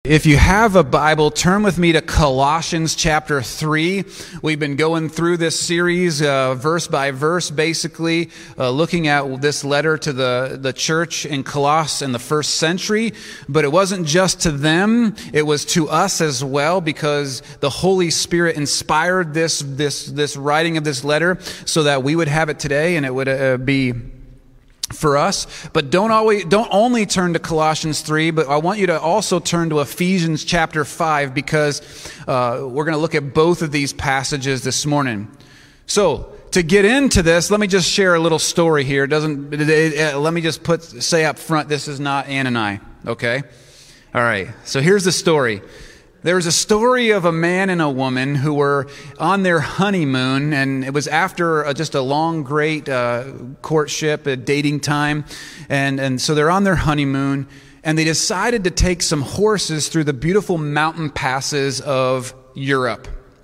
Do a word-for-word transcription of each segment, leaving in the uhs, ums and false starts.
If you have a Bible, turn with me to Colossians chapter three. We've been going through this series uh, verse by verse, basically uh, looking at this letter to the, the church in Colossus in the first century. But it wasn't just to them, it was to us as well, because the Holy Spirit inspired this, this, this writing of this letter so that we would have it today and it would uh, be for us. But don't always, don't only turn to Colossians three, but I want you to also turn to Ephesians chapter five, because uh, we're going to look at both of these passages this morning. So, to get into this, let me just share a little story here. It doesn't, it, it, let me just put, say up front, this is not Ann and I, okay? All right, so here's the story. There's a story of a man and a woman who were on their honeymoon, and it was after a, just a long, great uh, courtship, a dating time, and, and so they're on their honeymoon, and they decided to take some horses through the beautiful mountain passes of Europe.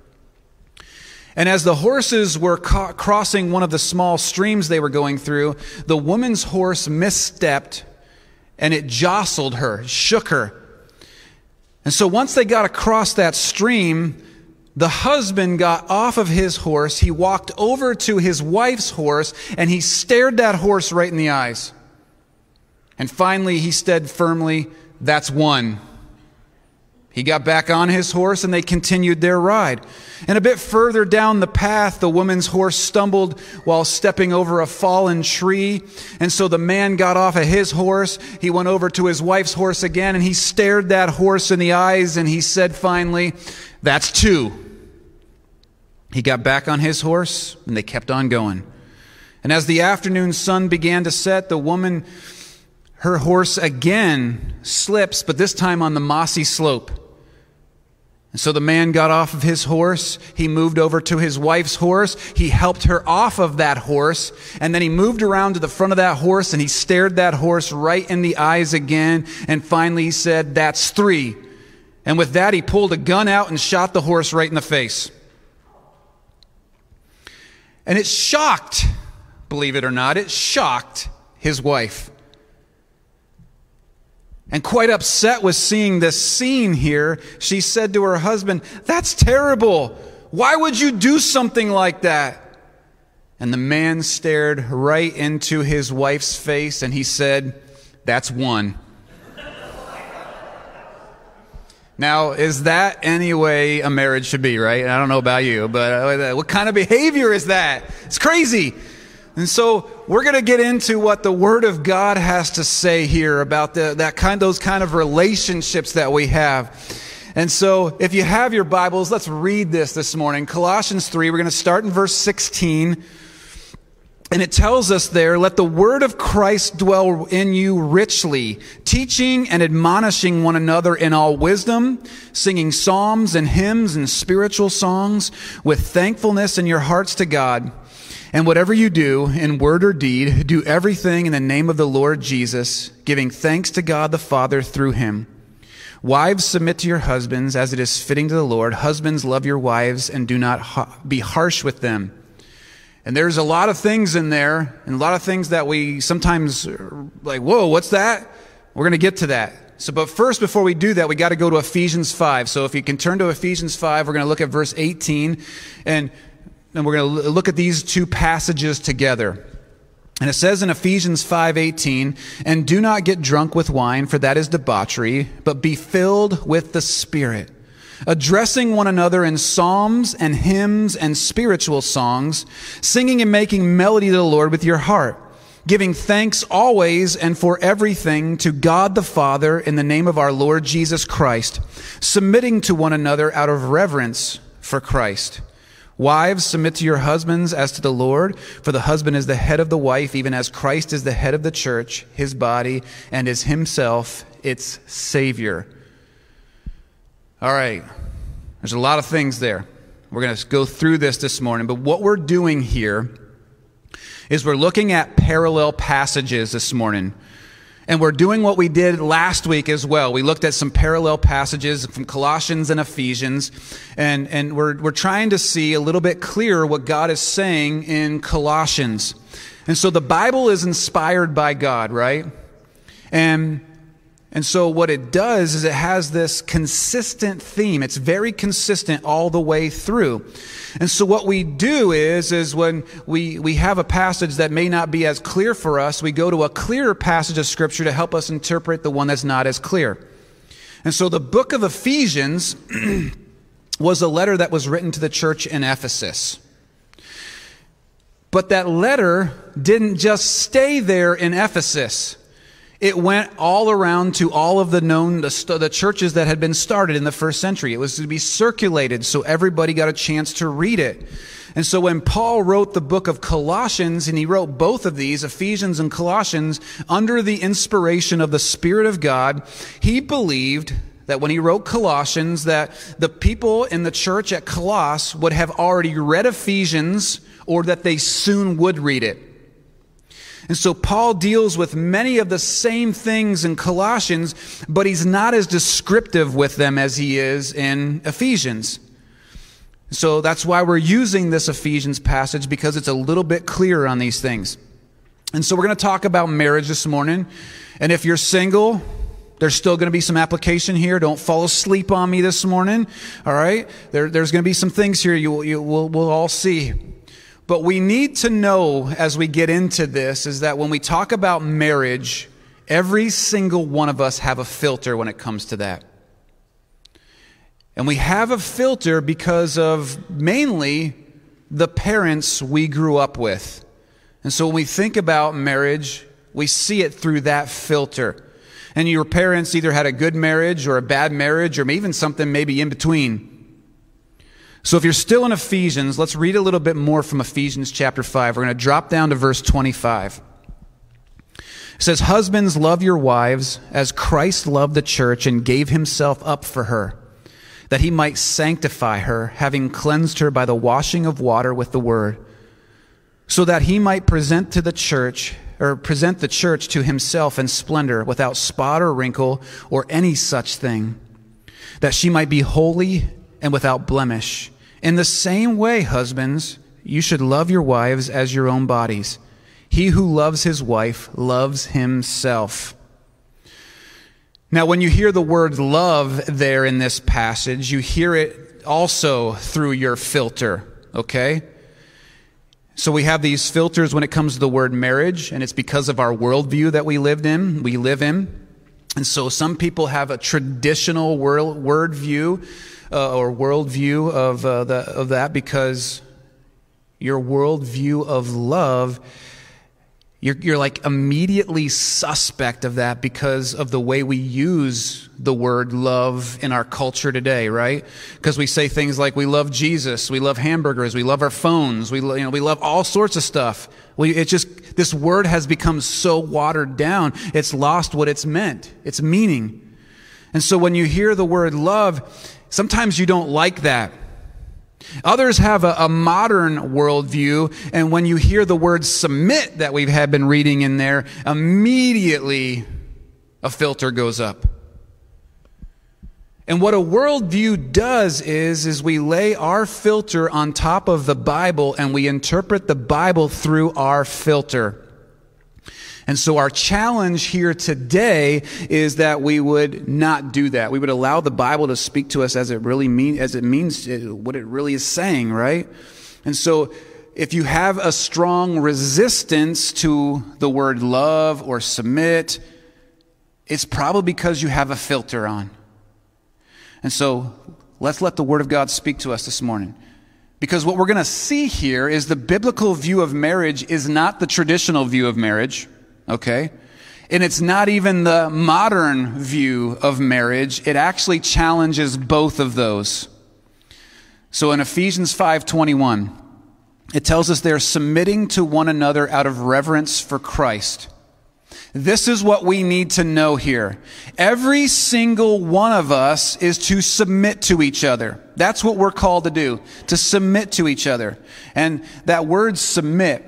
And as the horses were ca- crossing one of the small streams they were going through, the woman's horse misstepped, and it jostled her, shook her. And so once they got across that stream, the husband got off of his horse, he walked over to his wife's horse, and he stared that horse right in the eyes. And finally he said firmly, "That's one." He got back on his horse and they continued their ride. And a bit further down the path, the woman's horse stumbled while stepping over a fallen tree. And so the man got off of his horse. He went over to his wife's horse again and he stared that horse in the eyes and he said finally, "That's two." He got back on his horse and they kept on going. And as the afternoon sun began to set, the woman, her horse again slips, but this time on the mossy slope. And so the man got off of his horse, he moved over to his wife's horse, he helped her off of that horse, and then he moved around to the front of that horse and he stared that horse right in the eyes again, and finally he said, "That's three." And with that he pulled a gun out and shot the horse right in the face. And it shocked, believe it or not, it shocked his wife. And quite upset with seeing this scene here, she said to her husband, "That's terrible. Why would you do something like that?" And the man stared right into his wife's face and he said, "That's one." Now, is that any way a marriage should be, right? I don't know about you, but what kind of behavior is that? It's crazy. And so we're going to get into what the Word of God has to say here about the, that kind, those kind of relationships that we have. And so if you have your Bibles, let's read this this morning. Colossians three, we're going to start in verse sixteen. And it tells us there, "Let the word of Christ dwell in you richly, teaching and admonishing one another in all wisdom, singing psalms and hymns and spiritual songs with thankfulness in your hearts to God. And whatever you do, in word or deed, do everything in the name of the Lord Jesus, giving thanks to God the Father through him. Wives, submit to your husbands as it is fitting to the Lord. Husbands, love your wives and do not ha- be harsh with them." And there's a lot of things in there, and a lot of things that we sometimes are like, whoa, what's that? We're going to get to that. So, but first, before we do that, we got to go to Ephesians five. So if you can turn to Ephesians five, we're going to look at verse eighteen, and And we're going to look at these two passages together. And it says in Ephesians five eighteen, "And do not get drunk with wine, for that is debauchery, but be filled with the Spirit, addressing one another in psalms and hymns and spiritual songs, singing and making melody to the Lord with your heart, giving thanks always and for everything to God the Father in the name of our Lord Jesus Christ, submitting to one another out of reverence for Christ. Wives, submit to your husbands as to the Lord, for the husband is the head of the wife, even as Christ is the head of the church, his body, and is himself its Savior." All right, there's a lot of things there. We're going to go through this this morning, but what we're doing here is we're looking at parallel passages this morning. And we're doing what we did last week as well. We looked at some parallel passages from Colossians and Ephesians, and, and we're, we're trying to see a little bit clearer what God is saying in Colossians. And so the Bible is inspired by God, right? And And so what it does is it has this consistent theme. It's very consistent all the way through. And so what we do is, is when we, we have a passage that may not be as clear for us, we go to a clearer passage of Scripture to help us interpret the one that's not as clear. And so the book of Ephesians was a letter that was written to the church in Ephesus. But that letter didn't just stay there in Ephesus. It went all around to all of the known, the, the churches that had been started in the first century. It was to be circulated so everybody got a chance to read it. And so when Paul wrote the book of Colossians, and he wrote both of these, Ephesians and Colossians, under the inspiration of the Spirit of God, he believed that when he wrote Colossians, that the people in the church at Colossus would have already read Ephesians, or that they soon would read it. And so Paul deals with many of the same things in Colossians, but he's not as descriptive with them as he is in Ephesians. So that's why we're using this Ephesians passage, because it's a little bit clearer on these things. And so we're going to talk about marriage this morning. And if you're single, there's still going to be some application here. Don't fall asleep on me this morning. All right? There, there's going to be some things here you, you we'll, we'll all see. But we need to know as we get into this is that when we talk about marriage, every single one of us have a filter when it comes to that. And we have a filter because of mainly the parents we grew up with. And so when we think about marriage, we see it through that filter. And your parents either had a good marriage or a bad marriage or even something maybe in between. So if you're still in Ephesians, let's read a little bit more from Ephesians chapter five. We're going to drop down to verse twenty-five. It says, "Husbands, love your wives as Christ loved the church and gave himself up for her, that he might sanctify her, having cleansed her by the washing of water with the word, so that he might present to the church, or present the church to himself in splendor, without spot or wrinkle or any such thing, that she might be holy and without blemish. In the same way, husbands, you should love your wives as your own bodies. He who loves his wife loves himself." Now, when you hear the word love there in this passage, you hear it also through your filter, okay? So we have these filters when it comes to the word marriage, and it's because of our worldview that we lived in, we live in. And so some people have a traditional world, word view, Uh, or worldview of uh, the, of that, because your worldview of love, you're, you're like immediately suspect of that because of the way we use the word love in our culture today, right? Because we say things like we love Jesus, we love hamburgers, we love our phones, we you know we love all sorts of stuff. We it just this word has become so watered down, it's lost what it's meant, its meaning. And so when you hear the word love, sometimes you don't like that. Others have a, a modern worldview, and when you hear the word submit that we have been reading in there, immediately a filter goes up. And what a worldview does is, is we lay our filter on top of the Bible, and we interpret the Bible through our filter. And so our challenge here today is that we would not do that. We would allow the Bible to speak to us as it really mean, as it means, what it really is saying, right? And so if you have a strong resistance to the word love or submit, it's probably because you have a filter on. And so let's let the Word of God speak to us this morning. Because what we're going to see here is the biblical view of marriage is not the traditional view of marriage. Okay? And it's not even the modern view of marriage. It actually challenges both of those. So in Ephesians five twenty-one, it tells us they're submitting to one another out of reverence for Christ. This is what we need to know here. Every single one of us is to submit to each other. That's what we're called to do, to submit to each other. And that word submit,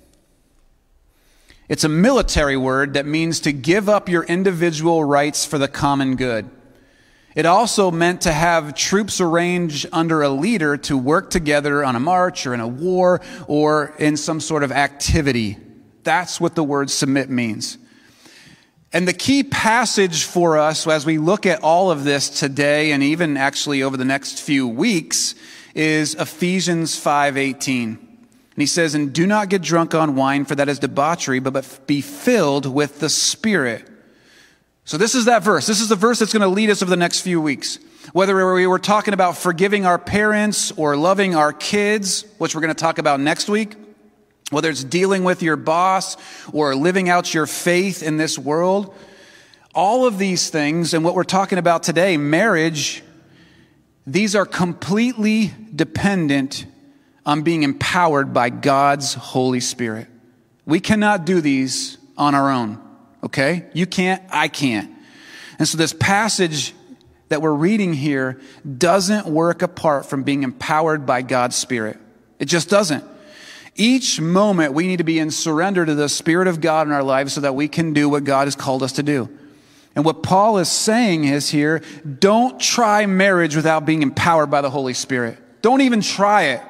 it's a military word that means to give up your individual rights for the common good. It also meant to have troops arranged under a leader to work together on a march or in a war or in some sort of activity. That's what the word submit means. And the key passage for us as we look at all of this today and even actually over the next few weeks is Ephesians five eighteen. And he says, "And do not get drunk on wine, for that is debauchery, but, but be filled with the Spirit." So this is that verse. This is the verse that's going to lead us over the next few weeks. Whether we were talking about forgiving our parents or loving our kids, which we're going to talk about next week, whether it's dealing with your boss or living out your faith in this world, all of these things and what we're talking about today, marriage, these are completely dependent on being empowered by God's Holy Spirit. We cannot do these on our own, okay? You can't, I can't. And so this passage that we're reading here doesn't work apart from being empowered by God's Spirit. It just doesn't. Each moment we need to be in surrender to the Spirit of God in our lives so that we can do what God has called us to do. And what Paul is saying is here, don't try marriage without being empowered by the Holy Spirit. Don't even try it.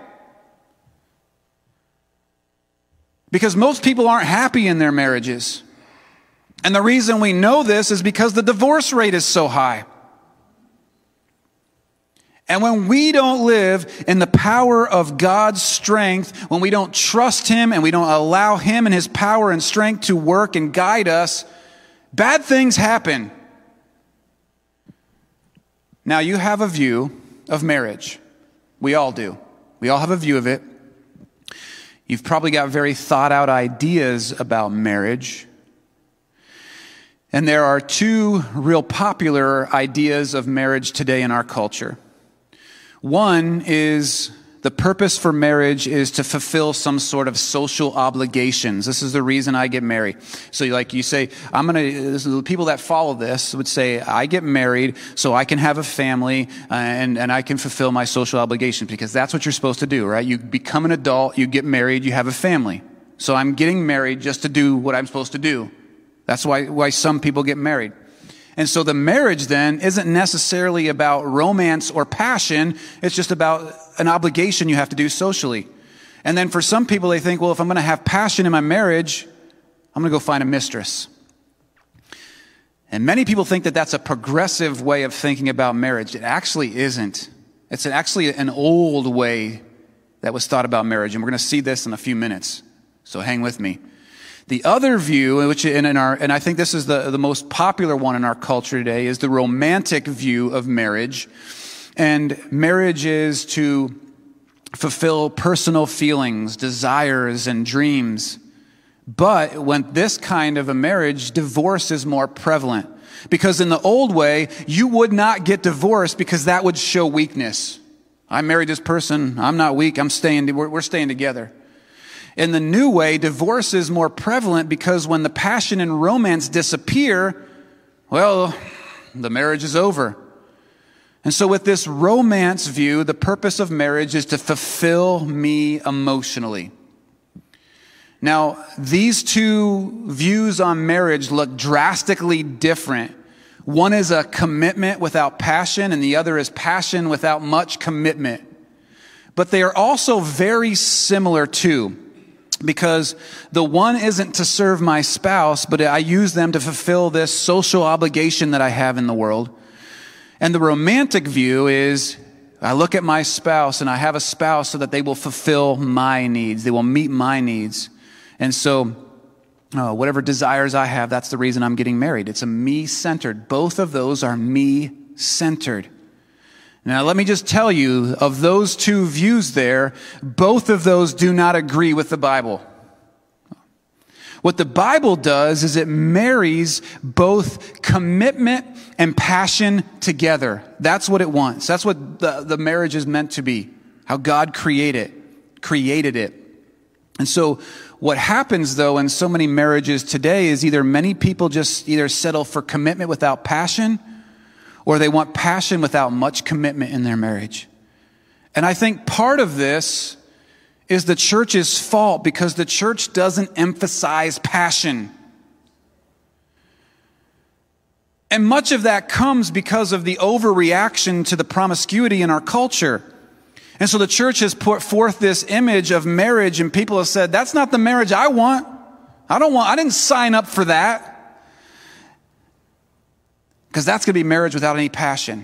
Because most people aren't happy in their marriages. And the reason we know this is because the divorce rate is so high. And when we don't live in the power of God's strength, when we don't trust Him and we don't allow Him and His power and strength to work and guide us, bad things happen. Now, you have a view of marriage. We all do. We all have a view of it. You've probably got very thought out ideas about marriage. And there are two real popular ideas of marriage today in our culture. One is the purpose for marriage is to fulfill some sort of social obligations. This is the reason I get married. So like you say, I'm going to, the people that follow this would say, I get married so I can have a family uh, and, and I can fulfill my social obligations, because that's what you're supposed to do, right? You become an adult, you get married, you have a family. So I'm getting married just to do what I'm supposed to do. That's why, why some people get married. And so the marriage then isn't necessarily about romance or passion. It's just about an obligation you have to do socially. And then for some people, they think, well, if I'm going to have passion in my marriage, I'm going to go find a mistress. And many people think that that's a progressive way of thinking about marriage. It actually isn't. It's actually an old way that was thought about marriage. And we're going to see this in a few minutes. So hang with me. The other view, which in, in our, and I think this is the, the most popular one in our culture today, is the romantic view of marriage. And marriage is to fulfill personal feelings, desires, and dreams. But when this kind of a marriage, divorce is more prevalent. Because in the old way, you would not get divorced because that would show weakness. I married this person, I'm not weak, I'm staying, we're, we're staying together. In the new way, divorce is more prevalent because when the passion and romance disappear, well, the marriage is over. And so with this romance view, the purpose of marriage is to fulfill me emotionally. Now, these two views on marriage look drastically different. One is a commitment without passion, and the other is passion without much commitment. But they are also very similar too. Because the one isn't to serve my spouse, but I use them to fulfill this social obligation that I have in the world. And the romantic view is I look at my spouse and I have a spouse so that they will fulfill my needs. They will meet my needs. And so uh, whatever desires I have, that's the reason I'm getting married. It's a me-centered. Both of those are me-centered. Now, let me just tell you, of those two views there, both of those do not agree with the Bible. What the Bible does is it marries both commitment and passion together. That's what it wants. That's what the, the marriage is meant to be, how God created it, created it. And so what happens, though, in so many marriages today is either many people just either settle for commitment without passion, or they want passion without much commitment in their marriage. And I think part of this is the church's fault because the church doesn't emphasize passion. And much of that comes because of the overreaction to the promiscuity in our culture. And so the church has put forth this image of marriage, and people have said, that's not the marriage I want. I don't want, I didn't sign up for that. because that's going to be marriage without any passion.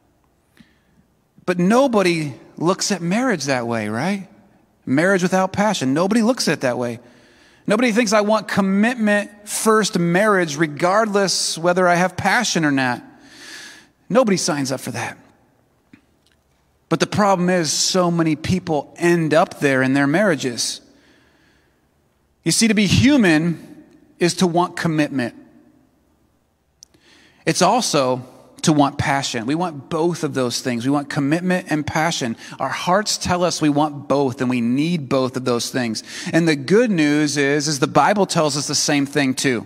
But nobody looks at marriage that way, right? Marriage without passion. Nobody looks at it that way. Nobody thinks I want commitment first marriage regardless whether I have passion or not. Nobody signs up for that. But the problem is so many people end up there in their marriages. You see, to be human is to want commitment. It's also to want passion. We want both of those things. We want commitment and passion. Our hearts tell us we want both, and we need both of those things. And the good news is, is the Bible tells us the same thing too.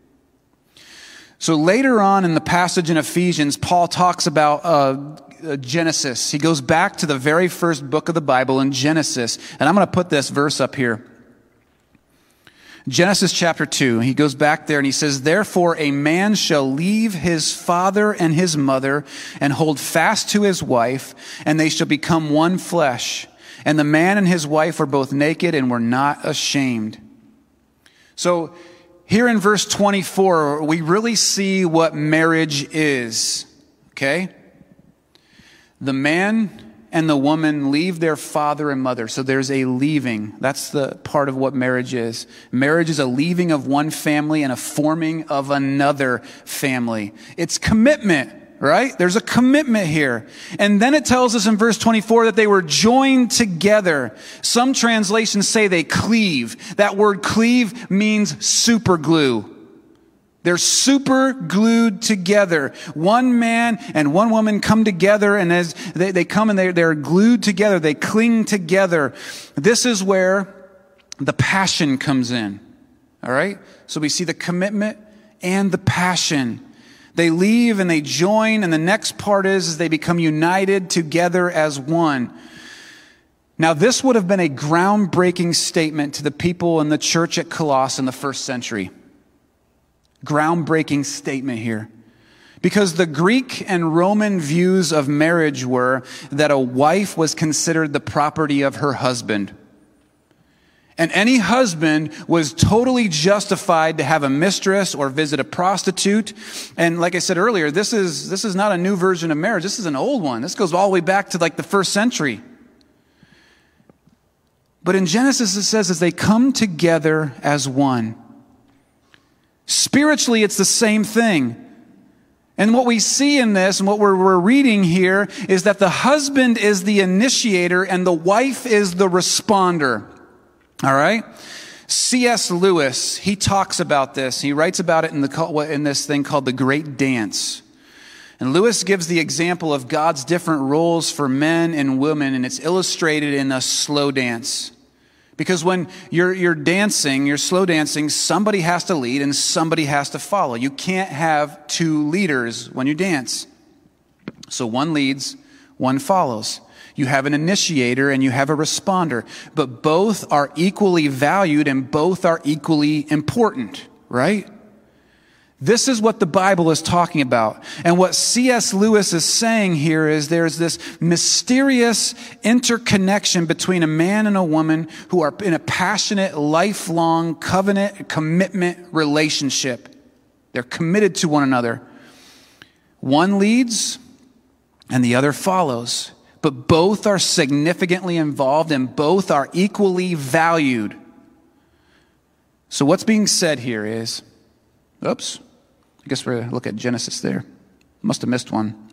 So later on in the passage in Ephesians, Paul talks about uh, Genesis. He goes back to the very first book of the Bible in Genesis. And I'm going to put this verse up here. Genesis chapter two, he goes back there and he says, "Therefore a man shall leave his father and his mother and hold fast to his wife, and they shall become one flesh. And the man and his wife were both naked and were not ashamed." So here in verse twenty-four, we really see what marriage is, okay? The man and the woman leave their father and mother. So there's a leaving. That's the part of what marriage is. Marriage is a leaving of one family and a forming of another family. It's commitment, right? There's a commitment here. And then it tells us in verse twenty-four that they were joined together. Some translations say they cleave. That word cleave means super glue. They're super glued together. One man and one woman come together, and as they, they come and they, they're glued together, they cling together. This is where the passion comes in. All right? So we see the commitment and the passion. They leave and they join, and the next part is, is they become united together as one. Now, this would have been a groundbreaking statement to the people in the church at Colossae in the first century. Groundbreaking statement here. Because the Greek and Roman views of marriage were that a wife was considered the property of her husband. And any husband was totally justified to have a mistress or visit a prostitute. And like I said earlier, this is, this is not a new version of marriage. This is an old one. This goes all the way back to like the first century. But in Genesis it says as they come together as one. Spiritually, it's the same thing. And what we see in this and what we're, we're reading here is that the husband is the initiator and the wife is the responder. All right? C S Lewis, he talks about this. He writes about it in, the, in this thing called The Great Dance. And Lewis gives the example of God's different roles for men and women, and it's illustrated in a slow dance. Because when you're, you're dancing, you're slow dancing, somebody has to lead and somebody has to follow. You can't have two leaders when you dance. So one leads, one follows. You have an initiator and you have a responder. But both are equally valued and both are equally important, right? This is what the Bible is talking about. And what C S Lewis is saying here is there's this mysterious interconnection between a man and a woman who are in a passionate, lifelong covenant, commitment relationship. They're committed to one another. One leads and the other follows. But both are significantly involved and both are equally valued. So what's being said here is, oops. I guess we're going to look at Genesis there. Must have missed one.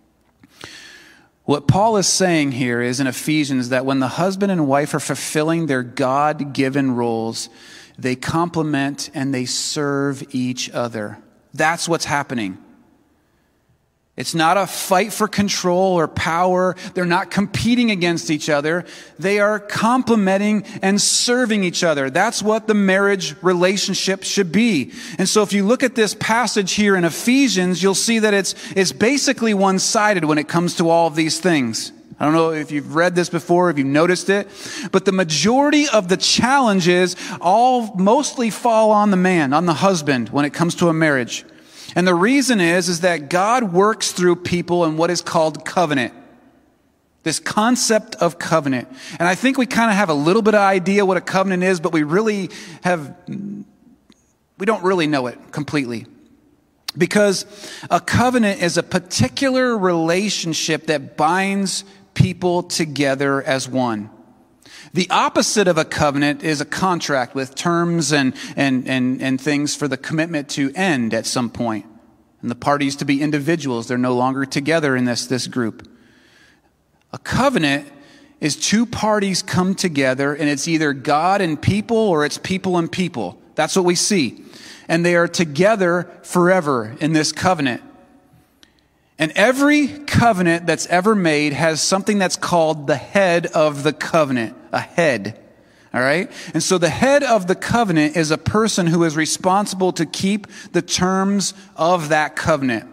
What Paul is saying here is in Ephesians that when the husband and wife are fulfilling their God-given roles, they complement and they serve each other. That's what's happening. It's not a fight for control or power. They're not competing against each other. They are complementing and serving each other. That's what the marriage relationship should be. And so if you look at this passage here in Ephesians, you'll see that it's, it's basically one-sided when it comes to all of these things. I don't know if you've read this before, if you've noticed it, but the majority of the challenges all mostly fall on the man, on the husband when it comes to a marriage. And the reason is, is that God works through people in what is called covenant. This concept of covenant. And I think we kind of have a little bit of idea what a covenant is, but we really have, we don't really know it completely. Because a covenant is a particular relationship that binds people together as one. The opposite of a covenant is a contract with terms and, and, and, and things for the commitment to end at some point. And the parties to be individuals. They're no longer together in this, this group. A covenant is two parties come together, and it's either God and people or it's people and people. That's what we see. And they are together forever in this covenant. And every covenant that's ever made has something that's called the head of the covenant. A head. All right? And so the head of the covenant is a person who is responsible to keep the terms of that covenant.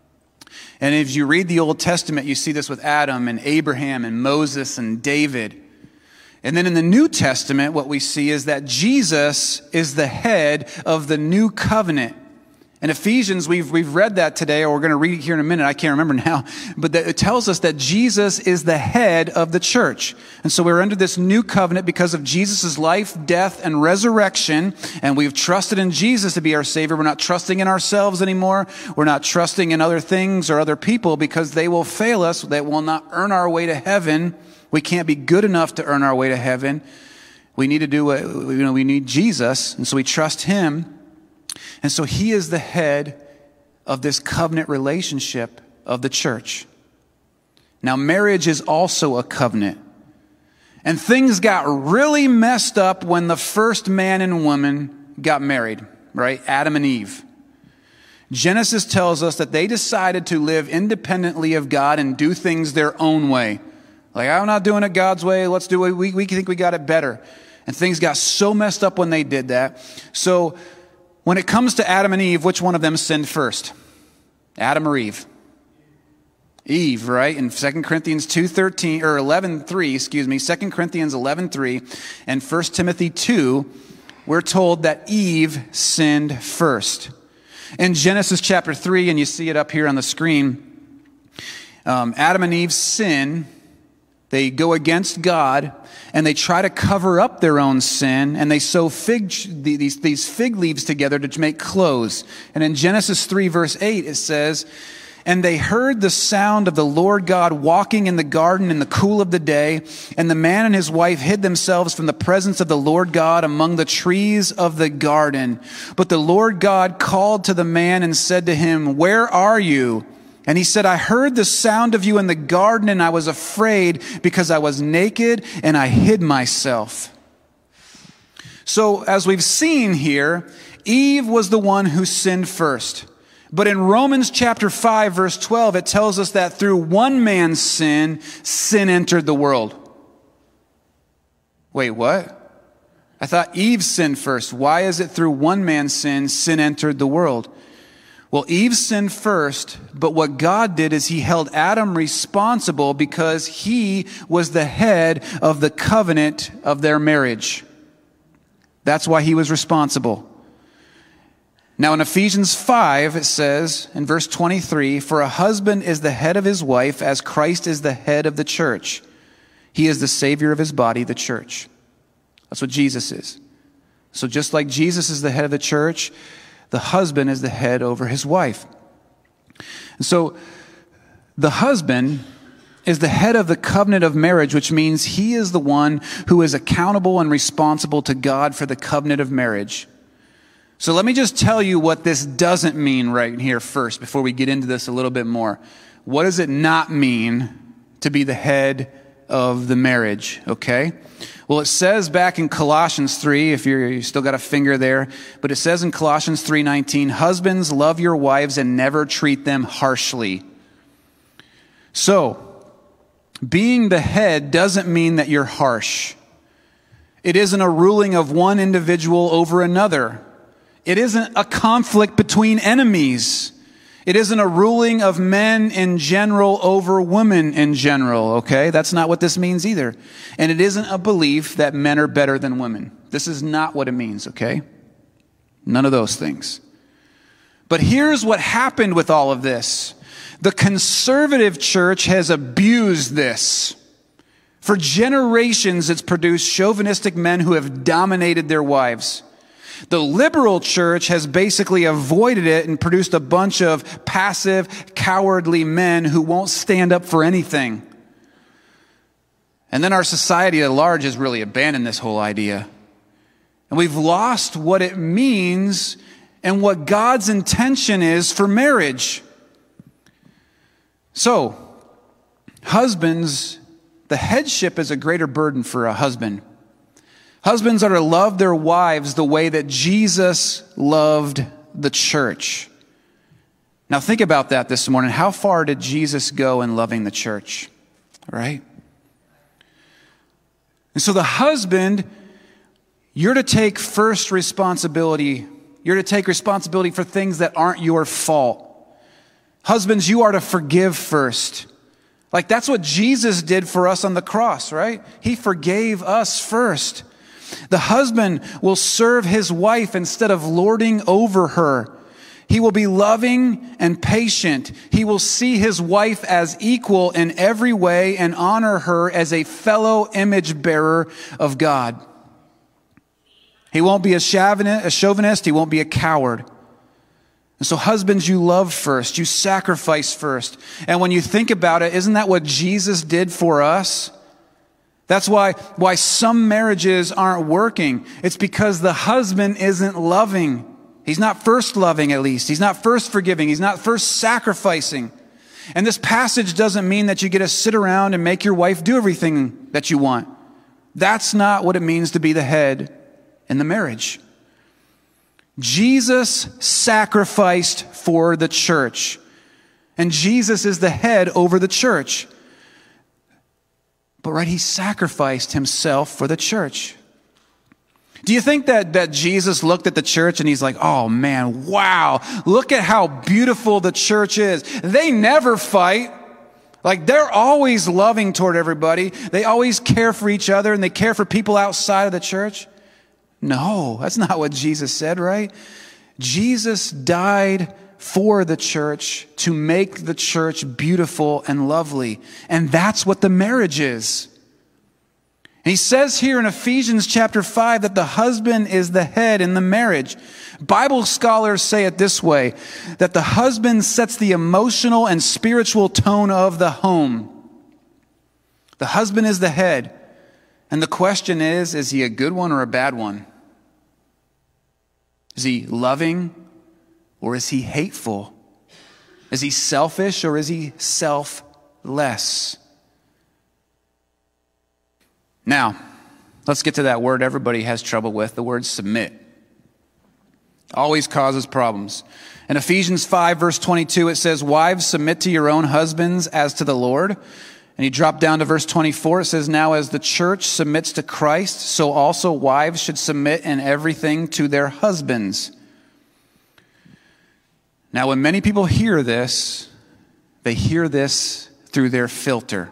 And if you read the Old Testament, you see this with Adam and Abraham and Moses and David. And then in the New Testament, what we see is that Jesus is the head of the new covenant. In Ephesians, we've, we've read that today, or we're going to read it here in a minute. I can't remember now. But that it tells us that Jesus is the head of the church. And so we're under this new covenant because of Jesus' life, death, and resurrection. And we've trusted in Jesus to be our Savior. We're not trusting in ourselves anymore. We're not trusting in other things or other people because they will fail us. They will not earn our way to heaven. We can't be good enough to earn our way to heaven. We need to do what, you know, we need Jesus. And so we trust Him. And so He is the head of this covenant relationship of the church. Now, marriage is also a covenant. And things got really messed up when the first man and woman got married, right? Adam and Eve. Genesis tells us that they decided to live independently of God and do things their own way. Like, I'm not doing it God's way. Let's do it. We, we think we got it better. And things got so messed up when they did that. So when it comes to Adam and Eve, which one of them sinned first? Adam or Eve? Eve, right? In Second Corinthians two thirteen, or eleven three, excuse me, Second Corinthians eleven three, and First Timothy two, we're told that Eve sinned first. In Genesis chapter three, and you see it up here on the screen, um, Adam and Eve sin. They go against God, and they try to cover up their own sin, and they sew fig, these, these fig leaves together to make clothes. And in Genesis three, verse eight, it says, "And they heard the sound of the Lord God walking in the garden in the cool of the day, and the man and his wife hid themselves from the presence of the Lord God among the trees of the garden. But the Lord God called to the man and said to him, 'Where are you?' And he said, 'I heard the sound of you in the garden, and I was afraid because I was naked and I hid myself.'" So as we've seen here, Eve was the one who sinned first. But in Romans chapter five, verse twelve, it tells us that through one man's sin, sin entered the world. Wait, what? I thought Eve sinned first. Why is it through one man's sin, sin entered the world? Well, Eve sinned first, but what God did is He held Adam responsible because he was the head of the covenant of their marriage. That's why he was responsible. Now in Ephesians five, it says in verse twenty-three, "For a husband is the head of his wife as Christ is the head of the church. He is the Savior of his body, the church." That's what Jesus is. So just like Jesus is the head of the church, the husband is the head over his wife. And so the husband is the head of the covenant of marriage, which means he is the one who is accountable and responsible to God for the covenant of marriage. So let me just tell you what this doesn't mean right here first before we get into this a little bit more. What does it not mean to be the head of the marriage, okay? Well, it says back in Colossians three, if you're, you still got a finger there, but it says in Colossians three nineteen, "Husbands, love your wives and never treat them harshly." So, being the head doesn't mean that you're harsh. It isn't a ruling of one individual over another. It isn't a conflict between enemies. It isn't a ruling of men in general over women in general, okay? That's not what this means either. And it isn't a belief that men are better than women. This is not what it means, okay? None of those things. But here's what happened with all of this. The conservative church has abused this. For generations, it's produced chauvinistic men who have dominated their wives. The liberal church has basically avoided it and produced a bunch of passive, cowardly men who won't stand up for anything. And then our society at large has really abandoned this whole idea. And we've lost what it means and what God's intention is for marriage. So, husbands, the headship is a greater burden for a husband. Husbands are to love their wives the way that Jesus loved the church. Now think about that this morning. How far did Jesus go in loving the church? Right? And so the husband, you're to take first responsibility. You're to take responsibility for things that aren't your fault. Husbands, you are to forgive first. Like that's what Jesus did for us on the cross, right? He forgave us first. The husband will serve his wife instead of lording over her. He will be loving and patient. He will see his wife as equal in every way and honor her as a fellow image bearer of God. He won't be a chauvinist. He won't be a coward. And so husbands, you love first. You sacrifice first. And when you think about it, isn't that what Jesus did for us? That's why, why some marriages aren't working. It's because the husband isn't loving. He's not first loving, at least. He's not first forgiving. He's not first sacrificing. And this passage doesn't mean that you get to sit around and make your wife do everything that you want. That's not what it means to be the head in the marriage. Jesus sacrificed for the church. And Jesus is the head over the church. But right, he sacrificed himself for the church. Do you think that, that Jesus looked at the church and he's like, oh man, wow, look at how beautiful the church is. They never fight. Like they're always loving toward everybody. They always care for each other and they care for people outside of the church. No, that's not what Jesus said, right? Jesus died for the church to make the church beautiful and lovely. And that's what the marriage is. And he says here in Ephesians chapter five that the husband is the head in the marriage. Bible scholars say it this way, that the husband sets the emotional and spiritual tone of the home. The husband is the head. And the question is, is he a good one or a bad one? Is he loving or is he hateful? Is he selfish or is he selfless? Now, let's get to that word everybody has trouble with, the word submit. Always causes problems. In Ephesians five, verse twenty-two, it says, wives, submit to your own husbands as to the Lord. And you drop down to verse twenty-four, it says, now as the church submits to Christ, so also wives should submit in everything to their husbands. Now, when many people hear this, they hear this through their filter.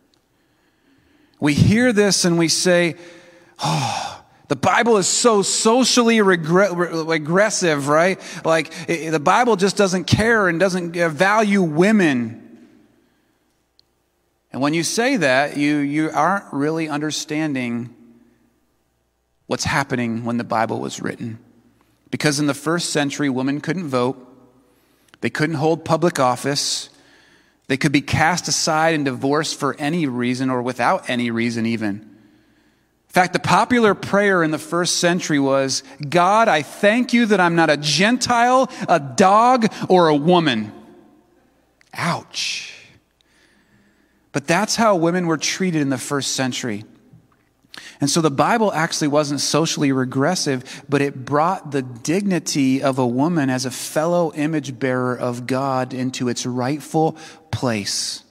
We hear this and we say, oh, the Bible is so socially regre- aggressive, right? Like, it, the Bible just doesn't care and doesn't value women. And when you say that, you, you aren't really understanding what's happening when the Bible was written. Because in the first century, women couldn't vote. They couldn't hold public office. They could be cast aside and divorced for any reason or without any reason even. In fact, the popular prayer in the first century was, God, I thank you that I'm not a Gentile, a dog, or a woman. Ouch. But that's how women were treated in the first century. And so the Bible actually wasn't socially regressive, but it brought the dignity of a woman as a fellow image bearer of God into its rightful place.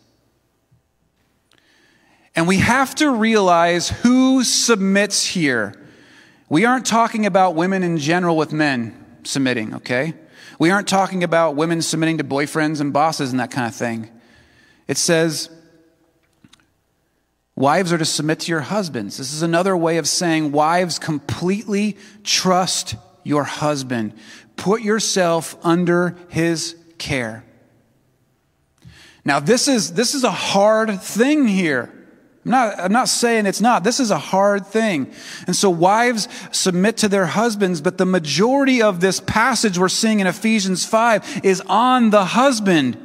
And we have to realize who submits here. We aren't talking about women in general with men submitting, okay? We aren't talking about women submitting to boyfriends and bosses and that kind of thing. It says, wives are to submit to your husbands. This is another way of saying, wives, completely trust your husband. Put yourself under his care. Now, this is, this is a hard thing here. I'm not, I'm not saying it's not. This is a hard thing. And so wives submit to their husbands, but the majority of this passage we're seeing in Ephesians five is on the husband.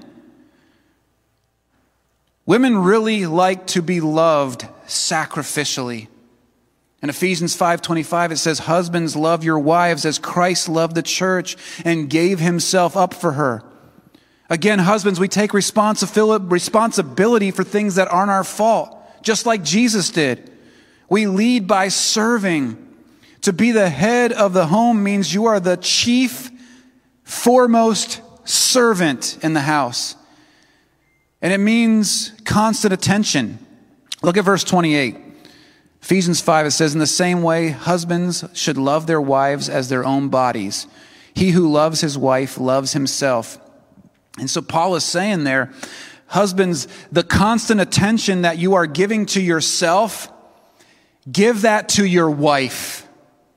Women really like to be loved sacrificially. In Ephesians five twenty-five, it says, husbands, love your wives as Christ loved the church and gave himself up for her. Again, husbands, we take responsibility for things that aren't our fault, just like Jesus did. We lead by serving. To be the head of the home means you are the chief, foremost servant in the house. And it means constant attention. Look at verse twenty-eight. Ephesians five, it says, in the same way, husbands should love their wives as their own bodies. He who loves his wife loves himself. And so Paul is saying there, husbands, the constant attention that you are giving to yourself, give that to your wife.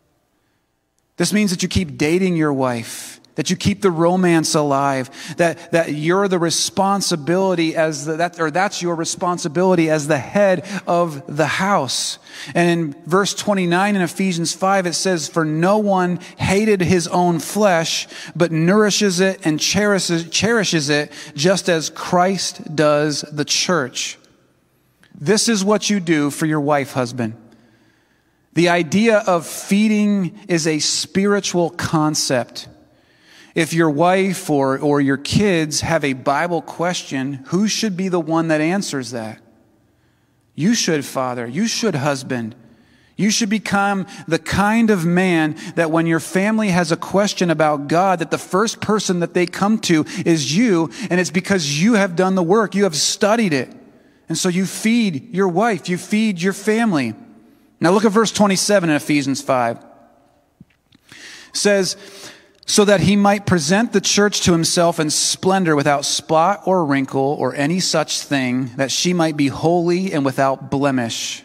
This means that you keep dating your wife, that you keep the romance alive, that, that you're the responsibility as the, that, or that's your responsibility as the head of the house. And in verse twenty-nine in Ephesians five, it says, for no one hated his own flesh, but nourishes it and cherishes, cherishes it just as Christ does the church. This is what you do for your wife, husband. The idea of feeding is a spiritual concept. If your wife or, or your kids have a Bible question, who should be the one that answers that? You should, father. You should, husband. You should become the kind of man that when your family has a question about God, that the first person that they come to is you, and it's because you have done the work. You have studied it. And so you feed your wife. You feed your family. Now look at verse twenty-seven in Ephesians five. It says, so that he might present the church to himself in splendor without spot or wrinkle or any such thing, that she might be holy and without blemish.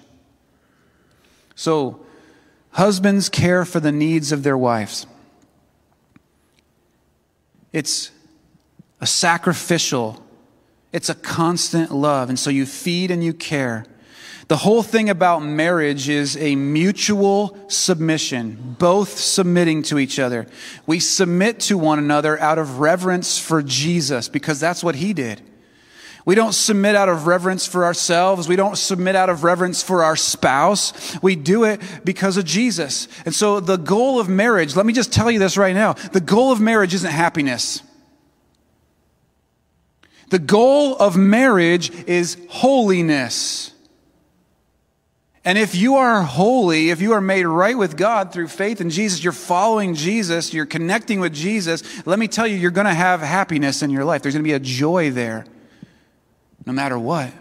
So, husbands care for the needs of their wives. It's a sacrificial, it's a constant love, and so you feed and you care. The whole thing about marriage is a mutual submission, both submitting to each other. We submit to one another out of reverence for Jesus, because that's what he did. We don't submit out of reverence for ourselves. We don't submit out of reverence for our spouse. We do it because of Jesus. And so the goal of marriage, let me just tell you this right now, the goal of marriage isn't happiness. The goal of marriage is holiness. And if you are holy, if you are made right with God through faith in Jesus, you're following Jesus, you're connecting with Jesus, let me tell you, you're going to have happiness in your life. There's going to be a joy there, no matter what.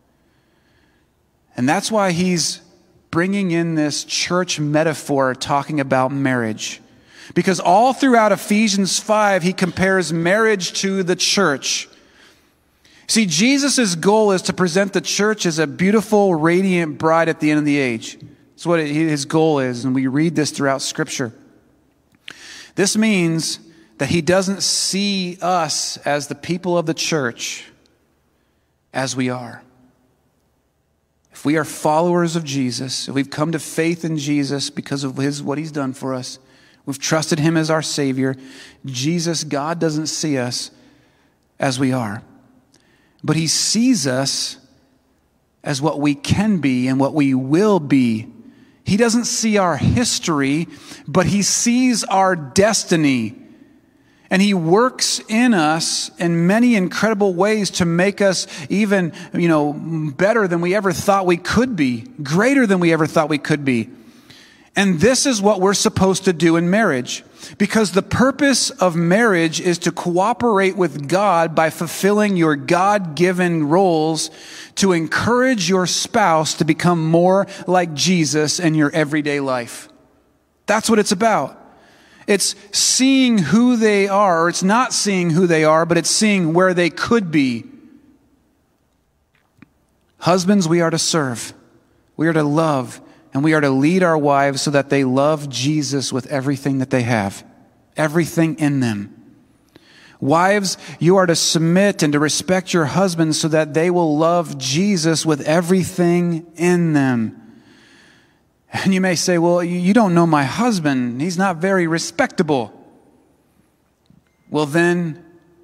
And that's why he's bringing in this church metaphor talking about marriage. Because all throughout Ephesians five, he compares marriage to the church. See, Jesus' goal is to present the church as a beautiful, radiant bride at the end of the age. That's what his goal is, and we read this throughout Scripture. This means that he doesn't see us as the people of the church as we are. If we are followers of Jesus, if we've come to faith in Jesus because of his what he's done for us, we've trusted him as our Savior, Jesus, God doesn't see us as we are. But he sees us as what we can be and what we will be. He doesn't see our history, but he sees our destiny. And he works in us in many incredible ways to make us even, you know, better than we ever thought we could be, greater than we ever thought we could be. And this is what we're supposed to do in marriage. Because the purpose of marriage is to cooperate with God by fulfilling your God-given roles to encourage your spouse to become more like Jesus in your everyday life. That's what it's about. It's seeing who they are, or it's not seeing who they are, but it's seeing where they could be. Husbands, we are to serve. We are to love. And we are to lead our wives so that they love Jesus with everything that they have, everything in them. Wives, you are to submit and to respect your husbands so that they will love Jesus with everything in them. And you may say, well, you don't know my husband. He's not very respectable. Well, then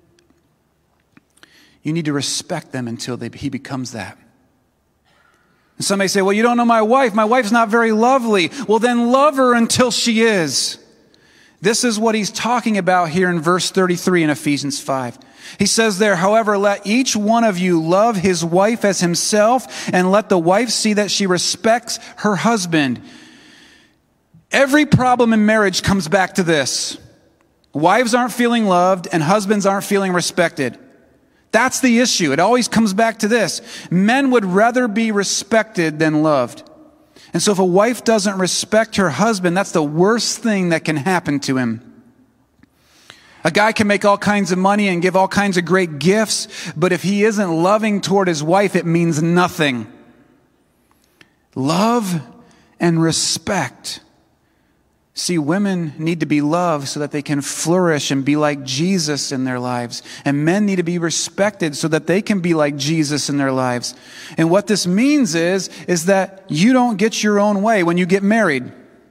you need to respect them until they, he becomes that. And some may say, well, you don't know my wife. My wife's not very lovely. Well, then love her until she is. This is what he's talking about here in verse thirty-three in Ephesians five. He says there, however, let each one of you love his wife as himself, and let the wife see that she respects her husband. Every problem in marriage comes back to this. Wives aren't feeling loved, and husbands aren't feeling respected. That's the issue. It always comes back to this. Men would rather be respected than loved. And so if a wife doesn't respect her husband, that's the worst thing that can happen to him. A guy can make all kinds of money and give all kinds of great gifts, but if he isn't loving toward his wife, it means nothing. Love and respect. See, women need to be loved so that they can flourish and be like Jesus in their lives. And men need to be respected so that they can be like Jesus in their lives. And what this means is, is that you don't get your own way when you get married.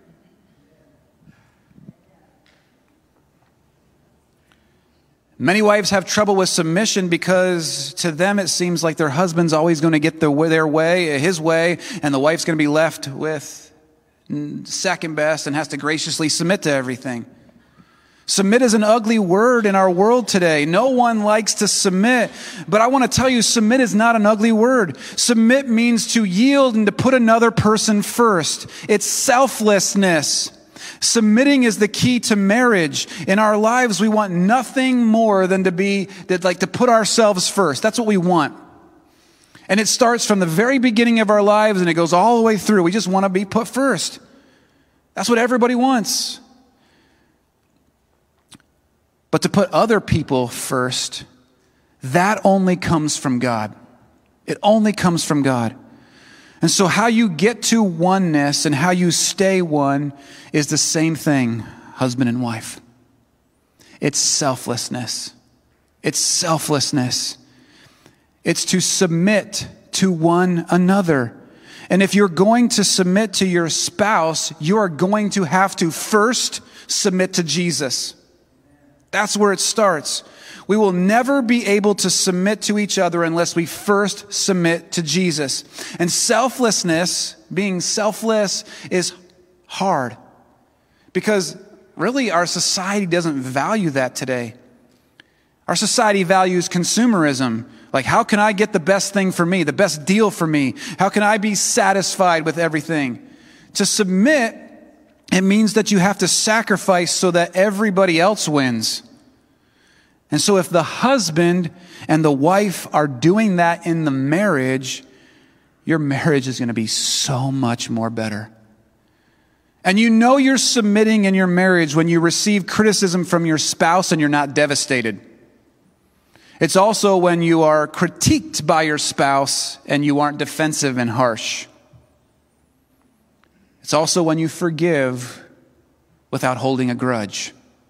Many wives have trouble with submission because to them it seems like their husband's always going to get their way, his way, and the wife's going to be left with second best and has to graciously submit to everything. Submit is an ugly word in our world today. No one likes to submit, but I want to tell you, submit is not an ugly word. Submit means to yield and to put another person first. It's selflessness. Submitting is the key to marriage. In our lives, we want nothing more than to be, that like to put ourselves first. That's what we want. And it starts from the very beginning of our lives and it goes all the way through. We just want to be put first. That's what everybody wants. But to put other people first, that only comes from God. It only comes from God. And so how you get to oneness and how you stay one is the same thing, husband and wife. It's selflessness. It's selflessness. It's to submit to one another. And if you're going to submit to your spouse, you are going to have to first submit to Jesus. That's where it starts. We will never be able to submit to each other unless we first submit to Jesus. And selflessness, being selfless, is hard. Because really our society doesn't value that today. Our society values consumerism. Like, how can I get the best thing for me, the best deal for me? How can I be satisfied with everything? To submit, it means that you have to sacrifice so that everybody else wins. And so if the husband and the wife are doing that in the marriage, your marriage is going to be so much more better. And you know you're submitting in your marriage when you receive criticism from your spouse and you're not devastated. It's also when you are critiqued by your spouse and you aren't defensive and harsh. It's also when you forgive without holding a grudge.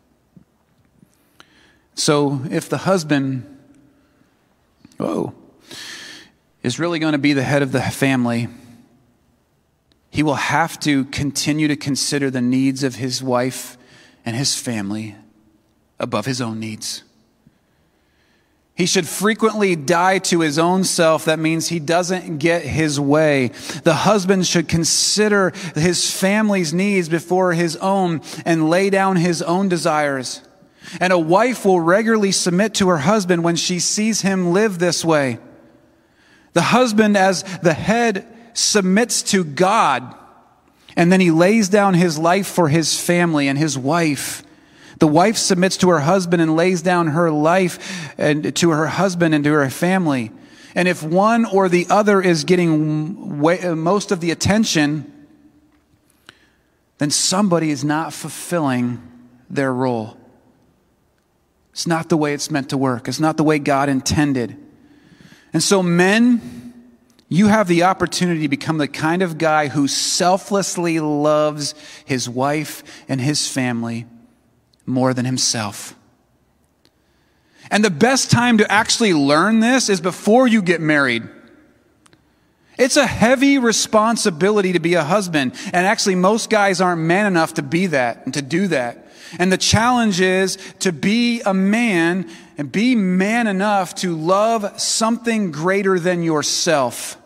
So if the husband, whoa, is really going to be the head of the family, he will have to continue to consider the needs of his wife and his family above his own needs. He should frequently die to his own self. That means he doesn't get his way. The husband should consider his family's needs before his own and lay down his own desires. And a wife will regularly submit to her husband when she sees him live this way. The husband, as the head, submits to God, and then he lays down his life for his family and his wife. The wife submits to her husband and lays down her life and to her husband and to her family. And if one or the other is getting way, most of the attention, then somebody is not fulfilling their role. It's not the way it's meant to work. It's not the way God intended. And so men, you have the opportunity to become the kind of guy who selflessly loves his wife and his family more than himself. And the best time to actually learn this is before you get married. It's a heavy responsibility to be a husband. And actually, most guys aren't man enough to be that and to do that. And the challenge is to be a man and be man enough to love something greater than yourself.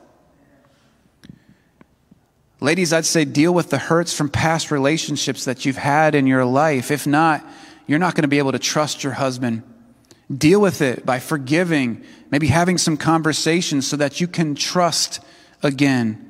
Ladies, I'd say deal with the hurts from past relationships that you've had in your life. If not, you're not going to be able to trust your husband. Deal with it by forgiving, maybe having some conversations so that you can trust again.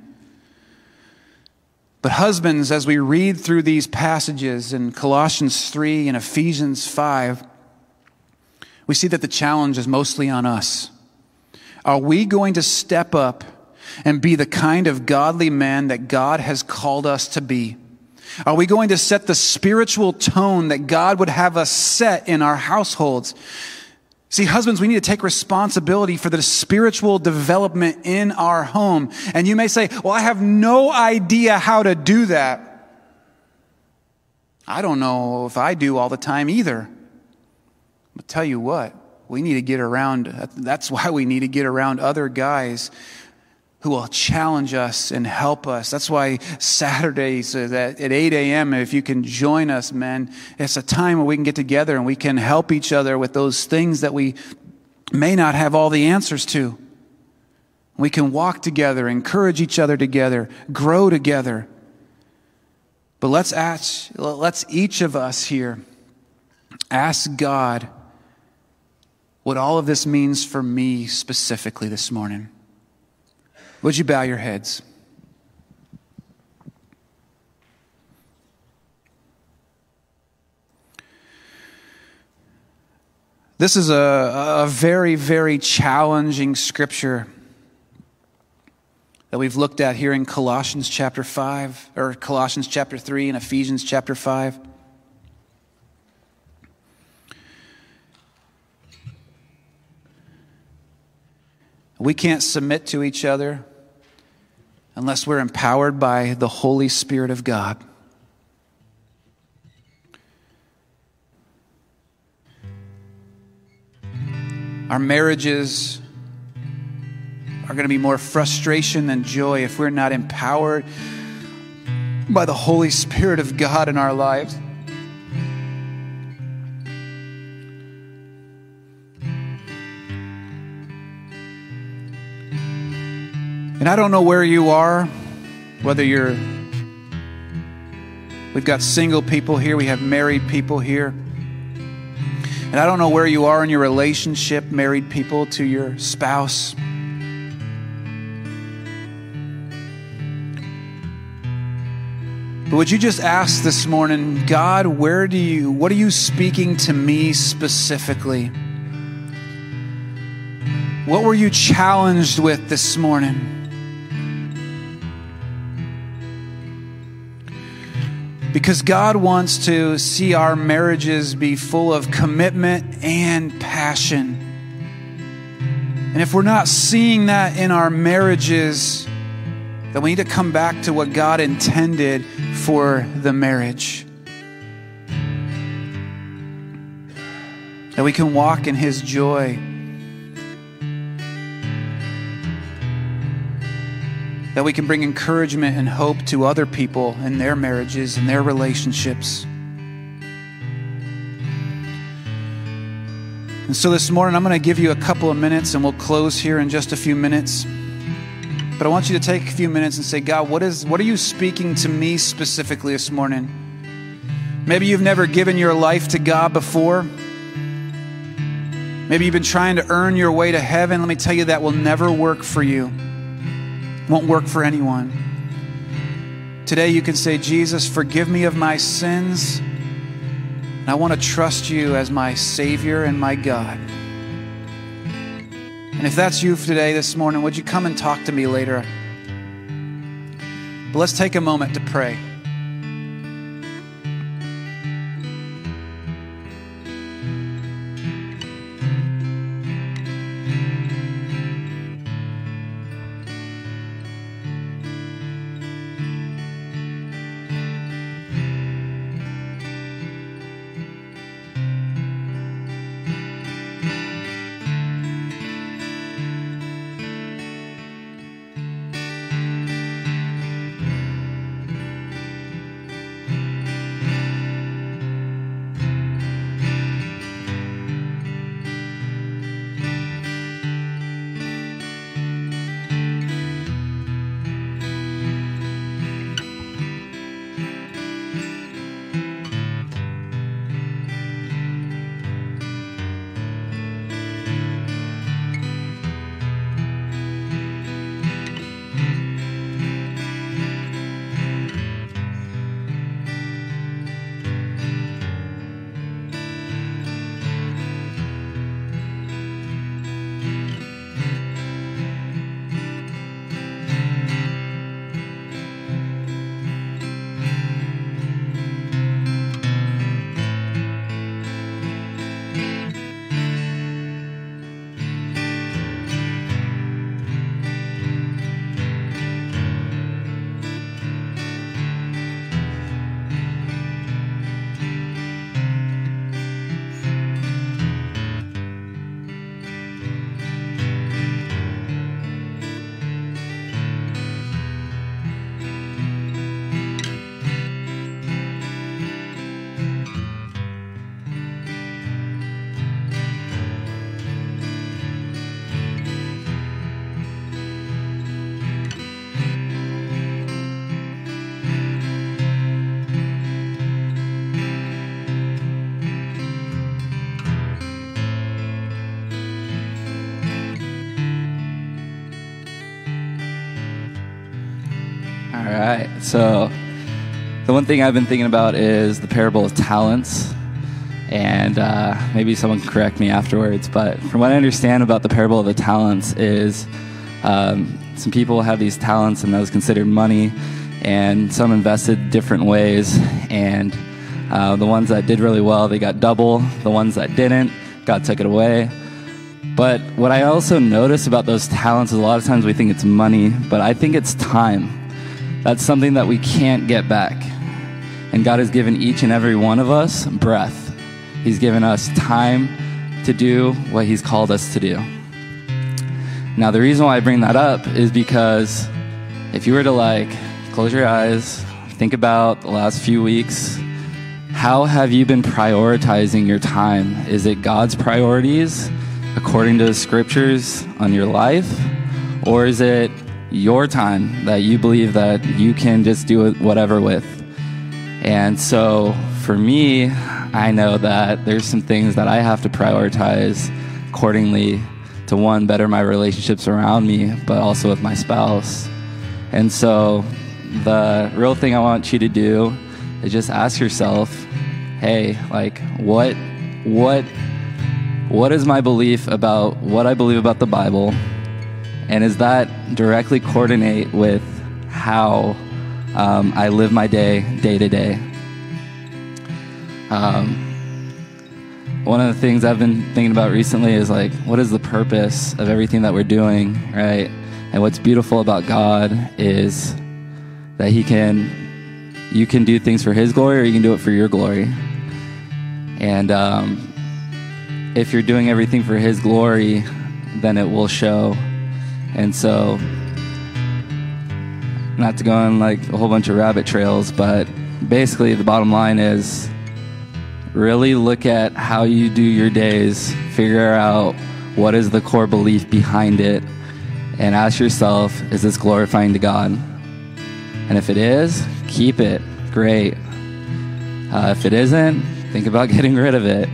But husbands, as we read through these passages in Colossians three and Ephesians five, we see that the challenge is mostly on us. Are we going to step up and be the kind of godly men that God has called us to be? Are we going to set the spiritual tone that God would have us set in our households? See, husbands, we need to take responsibility for the spiritual development in our home. And you may say, well, I have no idea how to do that. I don't know if I do all the time either. But tell you what, we need to get around, that's why we need to get around other guys who will challenge us and help us. That's why Saturdays at eight a.m., if you can join us, men, it's a time where we can get together and we can help each other with those things that we may not have all the answers to. We can walk together, encourage each other together, grow together. But let's ask, let's each of us here ask God what all of this means for me specifically this morning. Would you bow your heads? This is a, a very, very challenging scripture that we've looked at here in Colossians chapter five, or Colossians chapter three and Ephesians chapter five. We can't submit to each other unless we're empowered by the Holy Spirit of God. Our marriages are going to be more frustration than joy if we're not empowered by the Holy Spirit of God in our lives. And I don't know where you are, whether you're, we've got single people here, we have married people here. And I don't know where you are in your relationship, married people, to your spouse. But would you just ask this morning, God, where do you, what are you speaking to me specifically? What were you challenged with this morning? Because God wants to see our marriages be full of commitment and passion. And if we're not seeing that in our marriages, then we need to come back to what God intended for the marriage. That we can walk in His joy. That we can bring encouragement and hope to other people in their marriages and their relationships. And so this morning, I'm going to give you a couple of minutes, and we'll close here in just a few minutes. But I want you to take a few minutes and say, God, what is, what are you speaking to me specifically this morning? Maybe you've never given your life to God before. Maybe you've been trying to earn your way to heaven. Let me tell you, that will never work for you. Won't work for anyone. Today you can say, Jesus, forgive me of my sins. And I want to trust you as my Savior and my God. And if that's you today, this morning, would you come and talk to me later? But let's take a moment to pray. All right. So the one thing I've been thinking about is the parable of talents. And uh, maybe someone can correct me afterwards. But from what I understand about the parable of the talents is um, some people have these talents and that was considered money. And some invested different ways. And uh, the ones that did really well, they got double. The ones that didn't, God took it away. But what I also notice about those talents is a lot of times we think it's money, but I think it's time. That's something that we can't get back. And God has given each and every one of us breath. He's given us time to do what He's called us to do. Now, the reason why I bring that up is because if you were to like close your eyes, think about the last few weeks, how have you been prioritizing your time? Is it God's priorities according to the scriptures on your life? Or is it your time that you believe that you can just do whatever with? And so for me, I know that there's some things that I have to prioritize accordingly to, one, better my relationships around me, but also with my spouse. And so the real thing I want you to do is just ask yourself, hey, like, what, what, what is my belief about what I believe about the Bible? And does that directly coordinate with how um, I live my day, day to day? Um, one of the things I've been thinking about recently is like, what is the purpose of everything that we're doing, right? And what's beautiful about God is that He can, you can do things for His glory or you can do it for your glory. And um, if you're doing everything for His glory, then it will show. And so, not to go on like a whole bunch of rabbit trails, but basically the bottom line is, really look at how you do your days, figure out what is the core belief behind it, and ask yourself, is this glorifying to God? And if it is, keep it. Great. Uh, if it isn't, think about getting rid of it.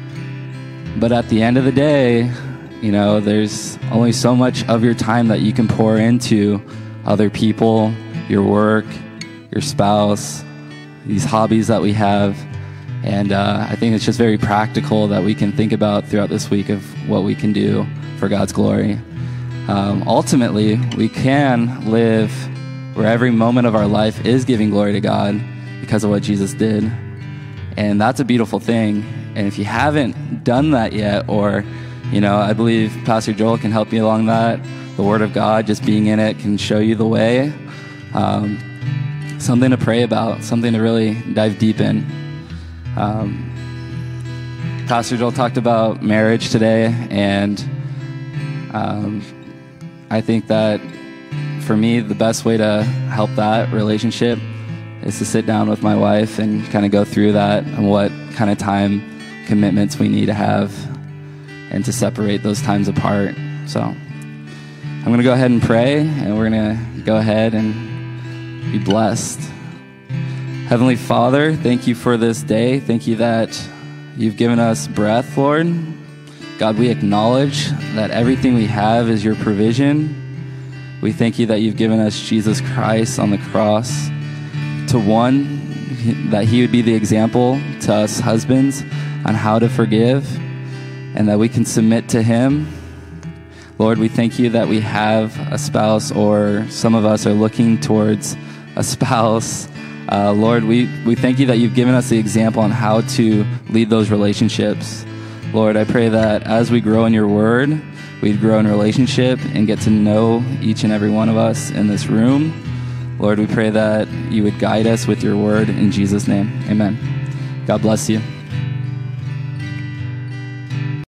But at the end of the day, you know, there's only so much of your time that you can pour into other people, your work, your spouse, these hobbies that we have. And uh, I think it's just very practical that we can think about throughout this week of what we can do for God's glory. Um, ultimately, we can live where every moment of our life is giving glory to God because of what Jesus did. And that's a beautiful thing. And if you haven't done that yet, or, you know, I believe Pastor Joel can help you along that. The Word of God, just being in it, can show you the way. Um, something to pray about, something to really dive deep in. Um, Pastor Joel talked about marriage today, and um, I think that for me, the best way to help that relationship is to sit down with my wife and kind of go through that and what kind of time commitments we need to have and to separate those times apart. So I'm going to go ahead and pray, and we're going to go ahead and be blessed. Heavenly Father, thank you for this day. Thank you that you've given us breath, Lord. God, we acknowledge that everything we have is your provision. We thank you that you've given us Jesus Christ on the cross to, one, that he would be the example to us husbands on how to forgive and that we can submit to him. Lord, we thank you that we have a spouse, or some of us are looking towards a spouse. Uh, Lord, we, we thank you that you've given us the example on how to lead those relationships. Lord, I pray that as we grow in your word, we'd grow in relationship and get to know each and every one of us in this room. Lord, we pray that you would guide us with your word in Jesus' name. Amen. God bless you.